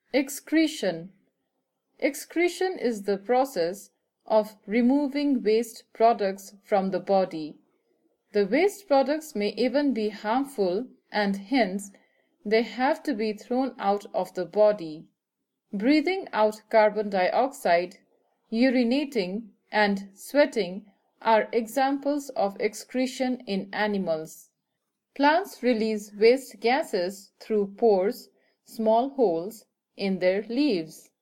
Excretion. Excretion is the process of removing waste products from the body. The waste products may even be harmful and hence they have to be thrown out of the body. Breathing out carbon dioxide, urinating, and sweating are examples of excretion in animals. Plants release waste gases through pores, small holes, in their leaves.